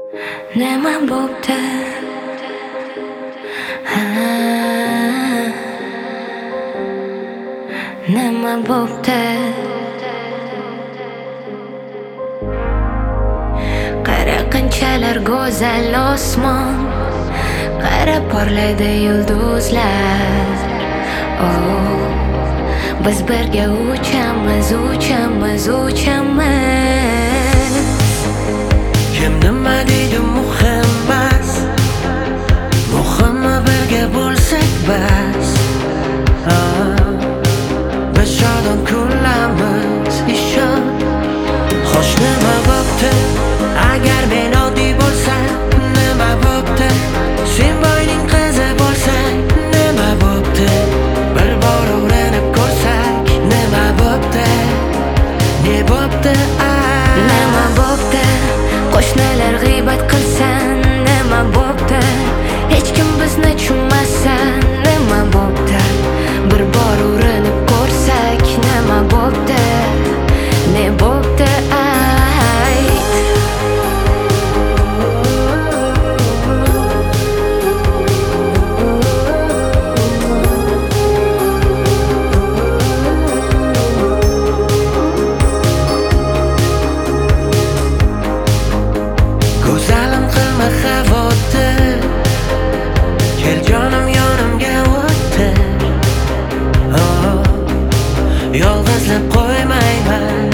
nima bo'pti? Nima bo'pti? Qara qanchalar go'zal osmon, qara porlaydi yulduzlar. Oh, biz birga uchamiz, uchamiz, uchamiz. Kim nima deydi muhim emas, muhimi birga bo'lsak bas. Biz shodon kunlarimiz ishon. Xo'sh nima bo'pti agar men oddiy bo'lsam? Nima bo'pti sen boyning qizi bo'lsang? Nima bo'pti bir bor urinib ko'rsak? Nima bo'pti, ne bo'pti? Nima bo'pti? Qo'shnilar g'iybat qilsa nima bo'pti? Hech kim bizni tushunmasa nima bo'pti? Bir bor urinib ko'rsak nima bo'pti? Ne bo'pti? Go'zalim qilma xavotir, kel jonim yonimga o'tir. Yolg'izlab qo'ymayman,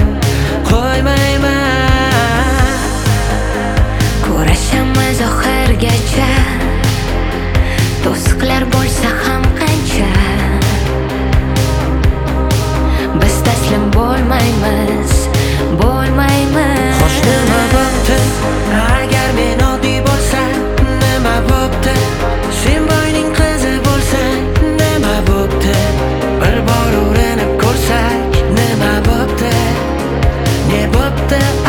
qo'ymayman. Kurashamiz oxirgacha, to'siqlar bo'lsa ham qancha. Biz taslim bo'lmaymiz, bo'lmaymiz. Xo'sh nima bo'pti agar men oddiy bo'lsam? Nima bo'pti sen boyning qizi bo'lsang? Nima bo'pti bir bor urinib ko'rsak? Nima bo'pti, ne bo'pti?